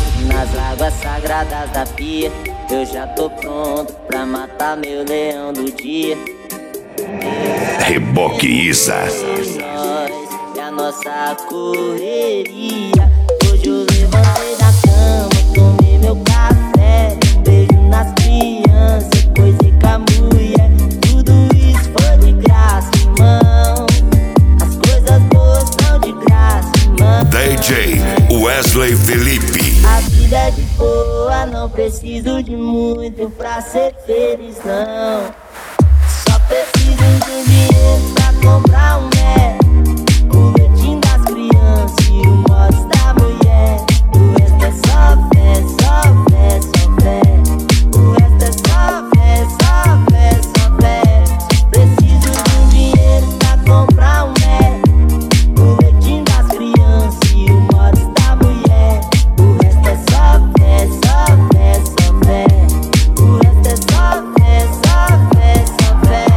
nas águas sagradas da pia. Eu já tô pronto pra matar meu leão do dia. Reboque Isa. Nós é a nossa correria. Hoje eu levantei da cama, tomei meu café, beijo nas crianças, coisa com a mulher. Tudo isso foi de graça, irmão. As coisas boas são de graça, irmão. DJ Wesley Felipe. A vida é de boa, não preciso de muito pra ser feliz, não. Só preciso de um dinheiro pra comprar um Mac, o leitinho das crianças e o mods da mulher. O resto é só fé, só fé, só fé. O resto é só fé, só fé, só fé. Só preciso de um dinheiro pra comprar um Mac, o leitinho das crianças e o mods da mulher. O resto é só fé, só fé, só fé. O resto é só fé, só fé, só fé.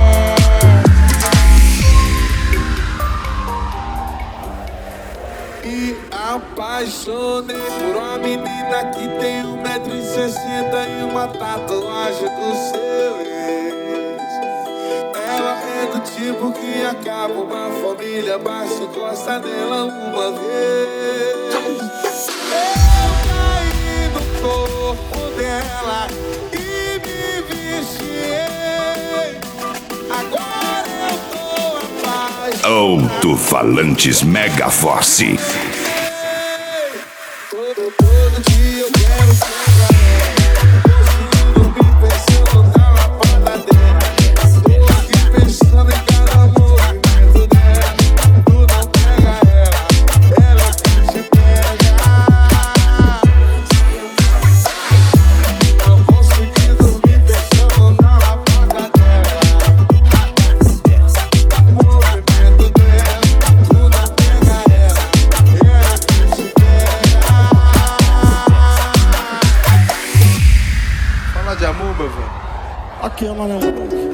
Me apaixonei por uma menina que tem 1,60 m e uma tatuagem do seu ex. Ela é do tipo que acaba uma família, basta encostar nela uma vez. Eu caí no corpo dela e me viciei. Agora eu tô apaixonado. Alto-falantes Mega Force. Todo dia eu quero ser ela. Dormir pensando na lapada dela. Tô aqui pensando em cada movimento dela. Tu não pega ela que te pega. Não consegui dormir pensando na lapada dela. O movimento dela. Tu não pega ela que te pega. Fala de amor, meu velho. Aqui é uma namorada.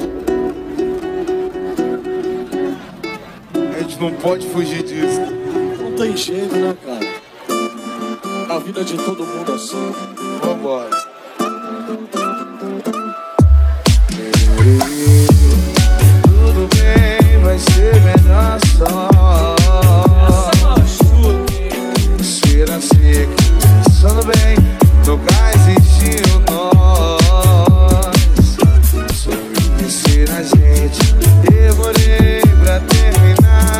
A gente não pode fugir disso. Não tem jeito, né, cara? A vida de todo mundo é assim. Vambora. Tudo bem, vai ser melhor só. Ser assim, pensando bem, nunca existiu nós. Só conhecer a gente, demorei pra terminar.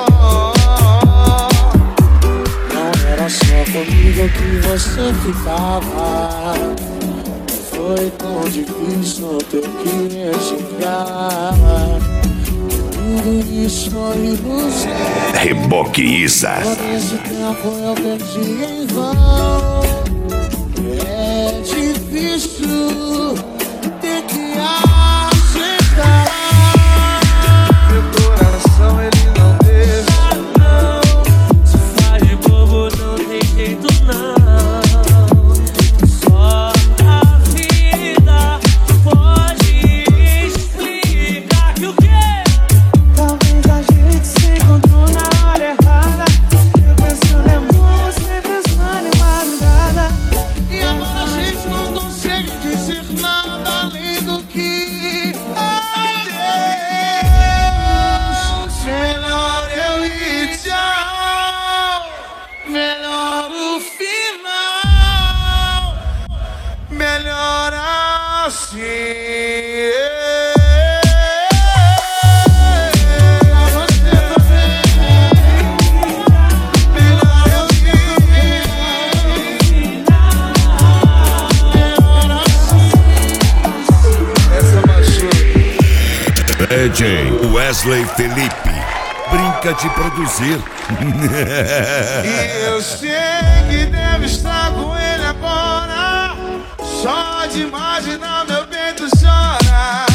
Não era só comigo que você ficava. Não foi tão difícil ter que me xingar. Tudo isso foi ilusão. Reboque Isa. Todo esse tempo eu perdi em vão. É difícil ter que aceitar. Meu coração ele não deixa. Não, se faz de bobo, não tem jeito não. Só a vida pode explicar que o quê? Talvez a gente se encontrou na hora errada. Eu pensando em amor, você pensando em madrugada. E agora a gente não consegue dizer nada além do que adeus. Melhor eu ir, tchau. Melhor o final. Melhor assim. Você também. Melhor eu ir. Melhor assim. Essa machuca. DJ Wesley Felipe. Brinca de produzir. E eu sei que deve estar com ele agora. Só de imaginar meu peito chora.